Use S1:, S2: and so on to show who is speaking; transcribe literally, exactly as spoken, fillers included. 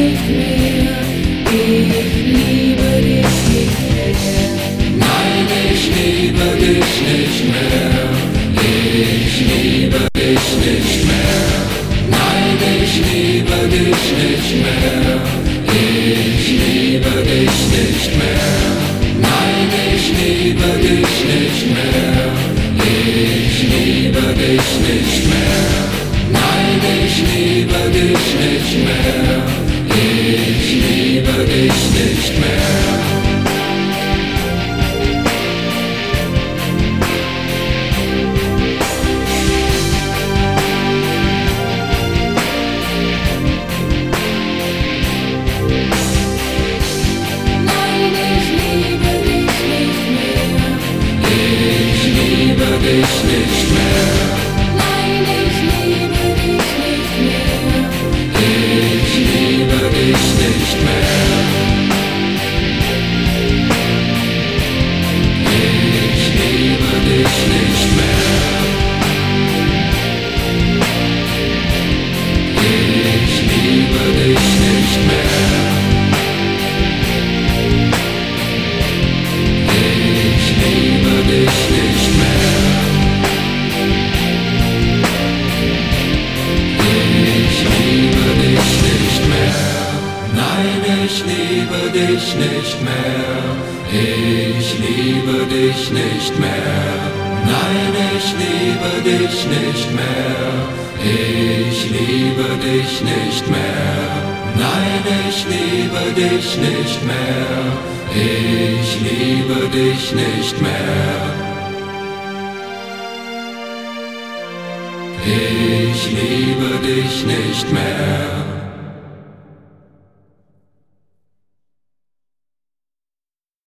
S1: nicht mehr, ich liebe dich nicht mehr.
S2: Nein, ich liebe dich nicht mehr. Ich liebe dich nicht mehr. Nein, ich liebe dich nicht mehr. Ich liebe dich nicht mehr. Nein, ich liebe dich nicht mehr. Ich liebe dich nicht mehr. Nein, ich liebe dich nicht mehr. Ich liebe dich nicht mehr. Dich nicht mehr.
S1: Nein, ich liebe dich nicht mehr.
S2: Ich liebe dich nicht mehr. Ich liebe dich nicht mehr. Ich liebe dich nicht mehr. Ich liebe dich nicht mehr. Nein, ich liebe dich nicht mehr. Ich liebe dich nicht mehr. Nein, ich liebe dich nicht mehr. Ich liebe dich nicht mehr. Nein, ich liebe dich nicht mehr. Ich liebe dich nicht mehr. Ich liebe dich nicht mehr.